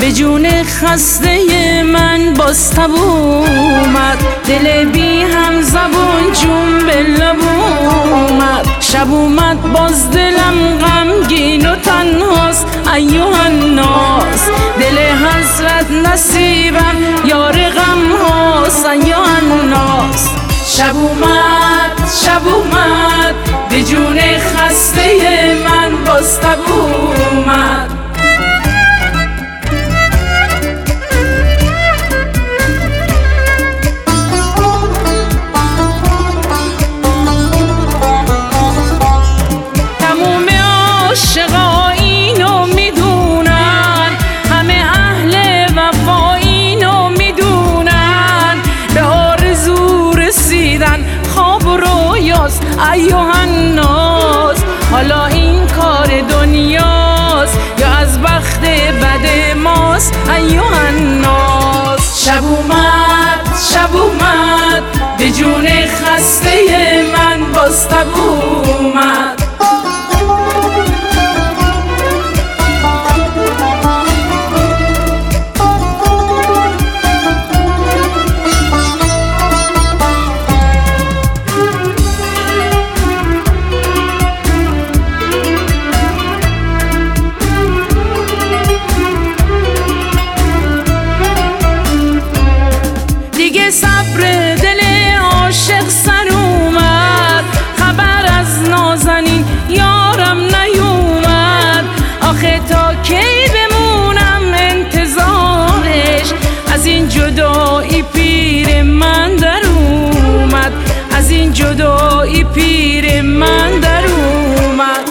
به جون خسته من باز تب اومد، دل بی هم زبون جون به لب اومد. شب اومد باز دلم غمگین و تنهاست، ایوه الناس دل حسرت نصیبم یار غم هاست، ایوه الناس. شب اومد به جون خسته من باز تب اومد. تموم عاشقا اینو میدونن، همه اهل وفا اینو میدونن، به آرزو رسیدن خواب و رویاست، ایوه الناس. حالا این کار دنیاست یا از بخت بد ماست، ایوه الناس. شب اومد به جون خسته من باز تب اومد. دیگه صبر دل عاشق سر اومد، خبر از نازنین یارم نیومد. آخه تا کی بمونم انتظارش، از این جدایی پیر من در اومد، از این جدایی پیر من در اومد.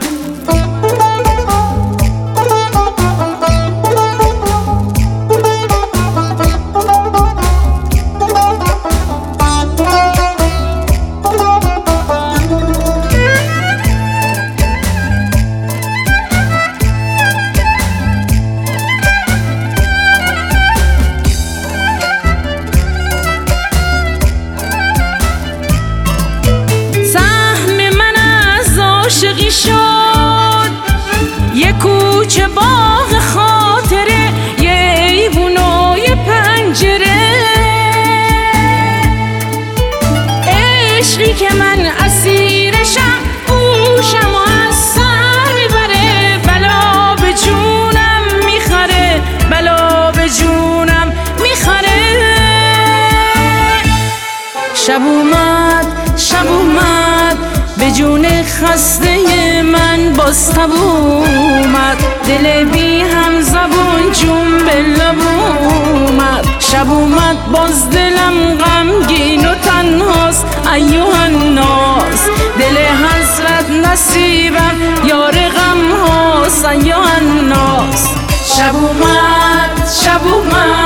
عاشقی شد یه کوچه باغ خاطره، یه ایوون و یه پنجره. عشقی که من اسیرشم، گوشم و از سر میبره، بلا به جونم میخره، بلا به جونم میخره. شب اومد به جون خسته من باز تب اومد، دل بی هم زبون جون به لب اومد. شب اومد باز دلم غمگین و تنهاست، ایوه الناس دل حسرت نصیبم یار غم هاست، ایوه الناس. شب اومد